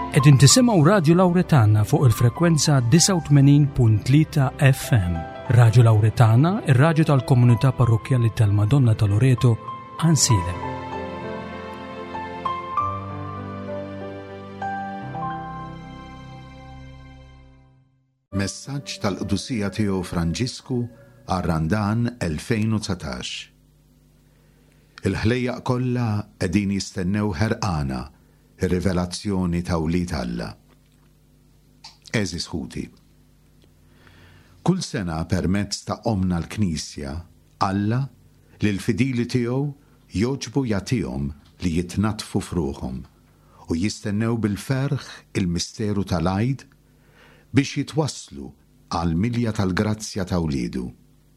Qegħdin tisimgħu Radio Lawretana fuq il-frekwenza 89.3 FM. Radio Lawretana, ir-radju tal-Komunità Parrokjali tal-Madonna ta' Loreto, Ansile. Messaġġ tal-Qdusija tiegħu Franġisku għar-Randan 2019. Il-ħlejjaq kollha qegħdin jistennew ħerqana ir-rivelazzjoni ta' Wlied Alla. Eżis ħuti. Kull sena permezz ta' omna l-Knisja, Alla lill-fidili tiegħu joġbu jagħtihom li jitnatfu f'ruħhom u jistennew bil-ferħ il-misteru tal-Għid biex jitwasslu għal milja tal-grazzja ta' Wliedu.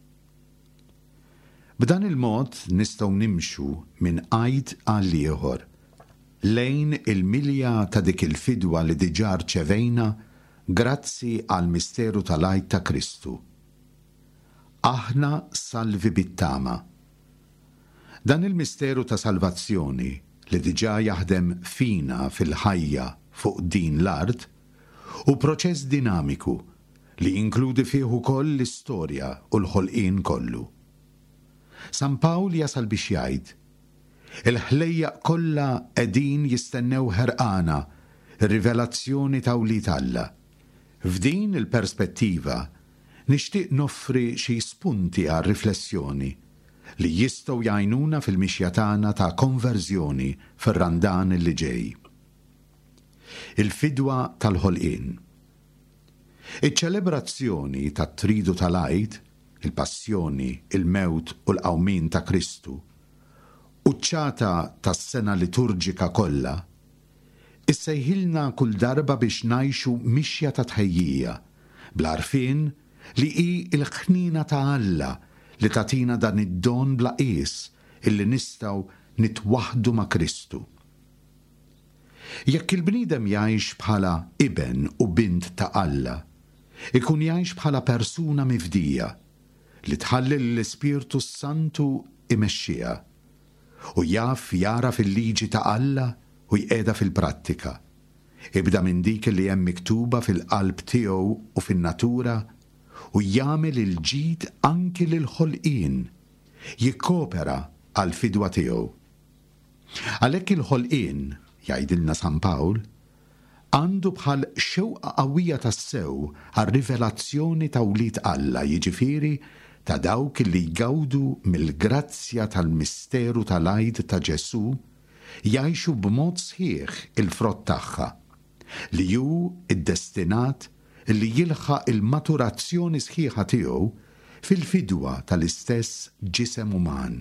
B'dan il-mod nistgħu nimxu minn Għid għal ieħor lejn il-milja ta' dik il-fidwa li diġà rċevejna grazzi għal misteru tal-Għid ta' Kristu. Aħna salvi bit-tama. Dan il-misteru ta' salvazzjoni li diġà jaħdem fina fil-ħajja fuq din l-art u proċess dinamiku li jinkludi fih ukoll l-istorja u l-ħolqien kollu. San Pawl jasal biex jgħid: il-ħlejjaq kollha qegħdin jistennew ħerqana ir-rivelazzjoni ta' Wlied Alla. F'din il-perspettiva nixtieq noffri xi spunti għal riflessjoni li jistgħu jgħinuna fil-mixja tagħna ta' konverżjoni fir-Randan li ġej. Il-fidwa tal-ħolqien. Iċ-ċelebrazzjoni tat-tridu tal-Għid, il-passjoni, il-mewt u l-qawmin ta' Kristu, u ċ-ċata tas-sena liturġika kollha, issejħilna kull darba biex ngħixu mixja ta' tħejjija, bl-għarfien li hi l-ħnina ta' Alla li tagħtina dan id-don bla qies illi nistgħu nitwaħdu ma' Kristu. Jekk il-bniedem jgħix bħala iben u bint ta' Alla, ikun jgħix bħala persuna mifdija li tħalli l-Ispirtu Santu imexxiha u jaf jara fil-liġi ta' Alla u jqiegħda fil-prattika. Ibda minn dik li hemm miktuba fil-qalb tiegħu u fin-natura u jagħmel il-ġid anki lil-ħolqien, jikkopera għall-fidwa tiegħu. Għalhekk il-ħolqien, jgħidilna San Pawl, għandu bħal xewqa qawwija tas-sew għar-rivelazzjoni ta' Wlied Alla, jiġifieri ta' dawk li jgawdu mill-grazzja tal-misteru tal-Għid ta' Ġesu jgħixu b'mod sħiħ il-frott tagħha, li hu id-destinat li jilħaq il-maturazzjoni sħiħa tiegħu fil-fidwa tal-istess ġisem uman.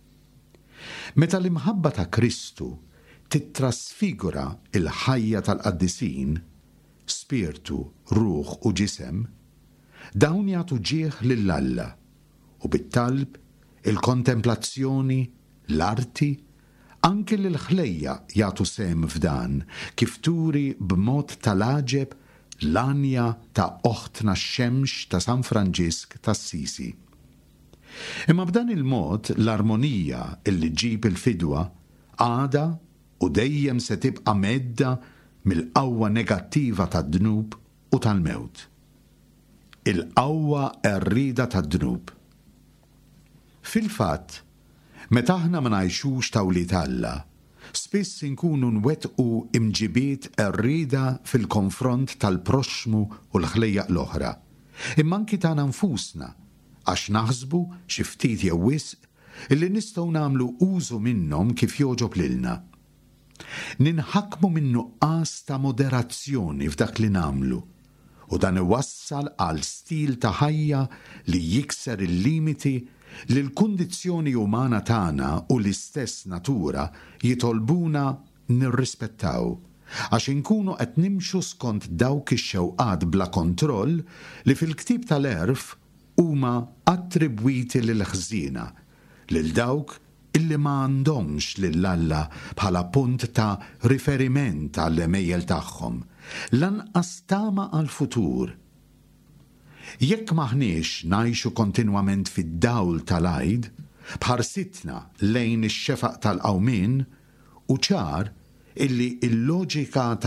Meta l-imħabba ta' Kristu titrasfigura il-ħajja tal-qaddisin, spirtu, ruħ u ġisem, dawn jagħtu ġieħ lill-Alla u bit-talb, il-kontemplazzjoni, l-arti, anke l-ħlejja jagħtu sem f'dan kif turi b'mod tal-aġeb l-anja ta' oħtna x-xemx ta' San Franġisk tas-Sisi. Imma b'dan il-mod l-armonija illi ġib il-fidwa għada u dejjem se tibqa' medda mill-qawwa negattiva tad-dnub u tal-mewt. Il-qawwa rrida tad-dnub. Fil-fatt, meta aħna ma ngħixux ta' Wlied Alla, spiss inkunu nwettqu imġibiet rrida fil-konfront tal-proxmu u l-ħlejjaq l-oħra, imma anki tagħna nfusna għax naħsbu xi ftit jew wisq illi nistgħu nagħmlu użu minnhom kif jogħġob lilna. Ninħakmu minn nuqqas ta' moderazzjoni f'dak li nagħmlu u dan iwassal għal stil ta' ħajja li jikser il-limiti li l-kundizzjoni umana tagħna u l-istess natura jitolbuna nirrispettaw għax inkunu qed nimxu skont dawk ix-xewqat bla kontroll li fil-ktieb tal-erf huma attribwiti lill-ħżiena lil dawk illi ma għandhomx lill-Alla bħala punt ta' riferiment għall-emejjel tagħhom, lanqas tama għall-futur. Jekk maħniex ngħixu kontinwament fid-dawl tal-Għid, bħarsitna lejn ix-xefaq tal-qawmien u ċar illi il-loġika tal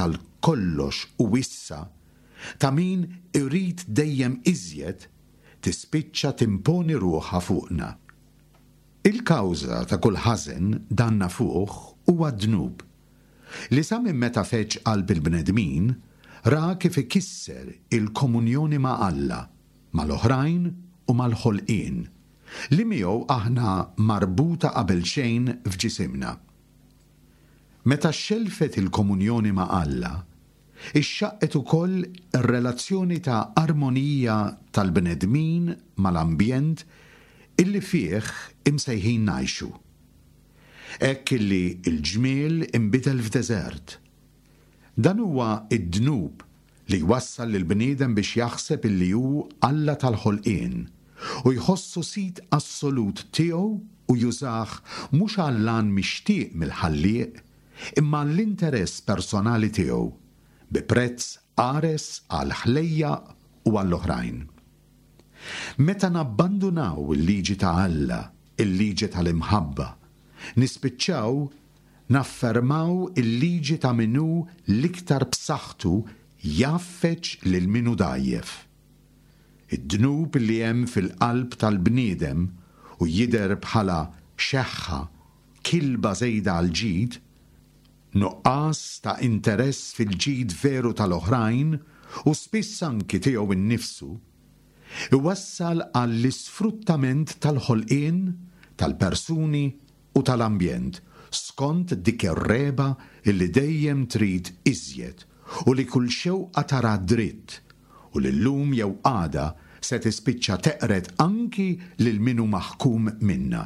kollox u wissa ta' min irid dejjem iżjed tispiċċa timponi ruħha fuqna. Il-kawża ta' kull ħażen danna fuq huwa d-dnub li sa minn meta feċ qalb il-bnedmin ra kif ikisser il-komunjoni ma' Alla, mal-oħrajn u mal-ħolqien, li miegħu aħna marbuta qabel xejn f'ġisimna. Meta xelfet il-komunjoni ma' Alla, ixxaqqet ukoll ir-relazzjoni ta' armonija tal-bnedmin mal-ambjent illi fih imsejħin ngħixu. Hekk illi l-ġmiel inbidel f'deżert. Dan huwa id-dnub li jwassal lill-bniedem biex jaħseb illi hu Alla tal-ħolqien u jħossu sit assolut tiegħu u jużah mhux għall-għan mixtieq mill-ħallieq imma l-interess personali tiegħu bi prezz qares għal ħlejja u għall-oħrajn. Meta nabbandunaw il-liġi ta' Alla, il-liġi tal-imħabba, nispiċċaw naffermaw il-liġi ta' minnu l-iktar b'saħħtu jaffeċ lil minnu dajjef. Id-dnub li hemm fil-qalb tal-bniedem u jidher bħala xeħħa kilba żejda għall-ġid, nuqqas ta' interess fil-ġid veru tal-oħrajn u spiss anki tiegħu innifsu, iwassal għall-isfruttament tal-ħolqien, tal-persuni u tal-ambjent skont dik ir-reba illi dejjem trid iżjed u li kull xewqa tara dritt u li llum jew għada se tispiċċa teqret anki lil minu maħkum minna.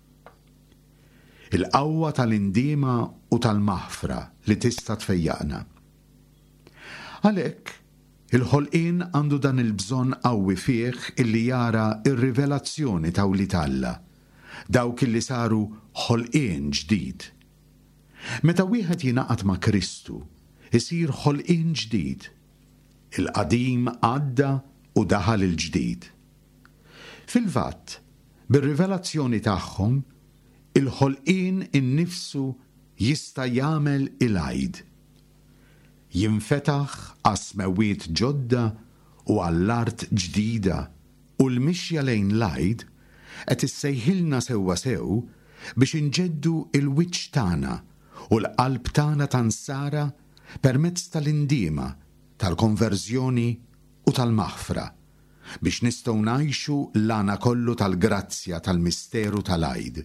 Il-qawwa tal-indiema u tal-maħfra li tista' tfejjaqna. Għalhekk il-ħolqien għandu dan il-bżonn qawwi fih illi jara ir-rivelazzjoni ta' Wlied Alla, dawk illi saru ħolqien ġdid. Meta wieħed jingħaqad ma' Kristu, isir ħolqien ġdid. Il-qadim għadda u daħal il-ġdid. Fil-fatt, bir-rivelazzjoni tagħhom, il-ħolqien innifsu jista' jagħmel il-għajd. Jinfetaħ għasmewiet ġodda u għall-art ġdida u l-mixja lejn l-għajd qed issejħilna sewwa sew biex inġeddu il-wiċċ tagħna u l-qalb tagħna tansara permezz tal-indiema, tal-konverżjoni u tal-maħfra biex nistgħu ngħixu l-għana kollu tal-grazzja tal-misteru tal-għajd.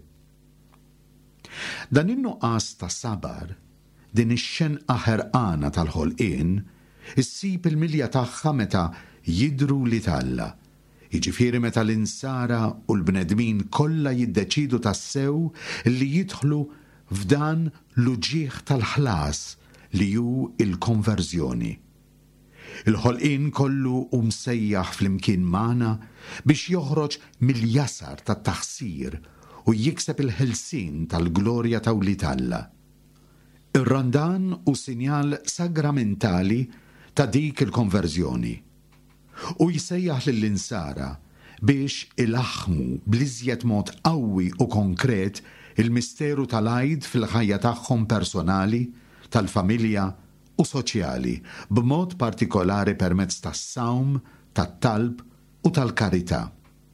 Dan in-nuqqas ta' sabar, din ix-xenqa ħerqana tal-ħolqien, issib il-milja tagħha meta jidhru Wlied Alla. Jiġifieri meta l-insara u l-bnedmin kollha jiddeċidu tassew li jidħlu f'dan l-uġieħ tal-ħlas li hu il-konverżjoni. Il-ħolqien kollu msejjaħ flimkien magħna biex joħroġ mill-jasar tat-taħsir u jikseb il-ħelsien tal-glorja ta' Wlied Alla. Ir-randan u sinjal sagramentali ta' dik il-konverżjoni u jsejjaħ lill-insara biex ilaħħmu bl-iżjed mod qawwi u konkret il-misteru tal-għajd fil-ħajja tagħhom personali, tal-familja u soċjali, b'mod partikolari permezz tas-sawm, tat-talb u tal-karità.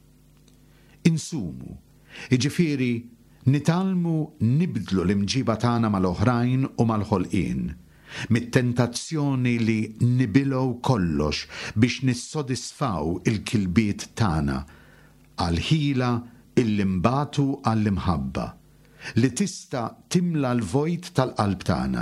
Insumu, jiġifieri nitalmu nibdlu l-imġiba tagħna mal-oħrajn u mal-ħolqien, mit-tentazzjoni li nibilgħu kollox biex nissodisfaw il-kilbiet tagħna għal-ħila illi mbagħtu għall-imħabba li tista' timla l-vojt tal-qalb tagħna.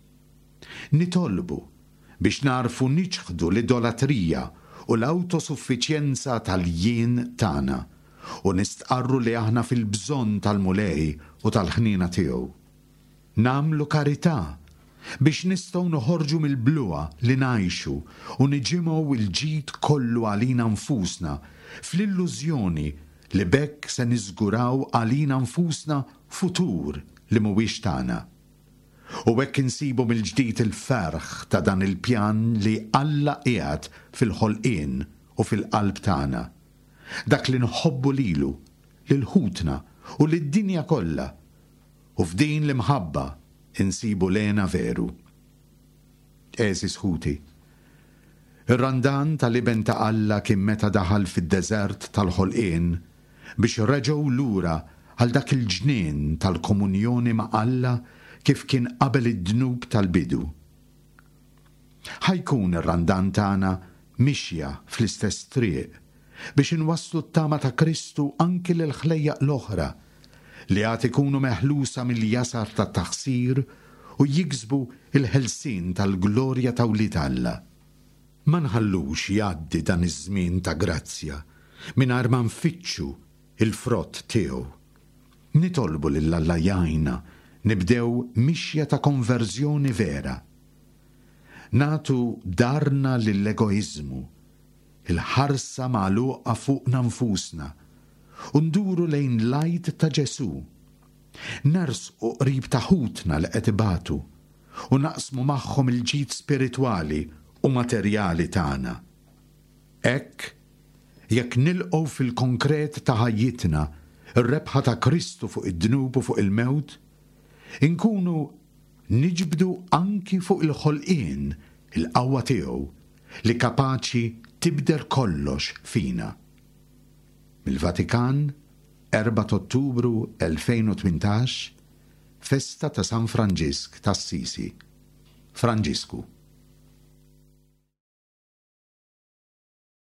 Nitolbu biex narfu niċħdu l-idolatrija u l-autosuffiċjenza tal-jien tagħna u nistqarru li aħna fil-bżonn tal-mulej u tal-ħnina tiegħu. Namlu karità biex nistgħu noħorġu mill-bluwa li ngħixu u niġimgħu il-ġid kollu għalina nfusna fl-illużjoni li bekk se niżguraw għalina nfusna futur li mhuwiex tagħna. U hekk insibu mill-ġdid il-ferħ ta' dan il-pjan li Alla qiegħed fil-ħolqien u fil-qalb tagħna. Dak li nħobbu lilu, lil-ħutna u lid-dinja kollha. U f'din l-imħabba insibu lena veru. Eżis ħuti. Ir-randan tal-iben ta' Alla kien meta daħal fid-deżert tal-ħolqien biex reġgħu lura għal dak il-ġnien tal-komunjoni ma' Alla kif kien qabel id-dnub tal-bidu. Ħajkun ir-randan tagħna mixja fl-istess triq biex inwasslu t-tama ta' Kristu anki l-ħlejjaq l-oħra li għad ikunu meħlusa mill-jasar ta' taħsir u jiksbu il-ħelsin tal-glorja ta' Wlied Alla. Ma nħallux jgħaddi dan iż-żmien ta' grazzja mingħajr ma nfittxu il-frott tiegħu. Nitolbu lil Alla jgħinna nibdew mixja ta' konverżjoni vera. Natu darna lill-egoizmu, il-ħarsa magħluqa fuqna nfusna u nduru lejn l-għajt ta' Ġesu. Nersqu qrib ta' ħutna li qed ibatu u naqsmu magħhom il-ġid spiritwali u materjali tagħna. Hekk, jekk nilqgħu fil-konkret ta' ħajjitna ir-rebħa ta' Kristu fuq id-dnub u fuq il-mewt, inkunu niġbdu anki fuq il-ħolqien il-qawwa tiegħu li kapaċi tibdel kollox fina. Mill-Vatikan, 4 Ottubru 2018, festa ta' San Franġisk ta' Assisi. Franġisku.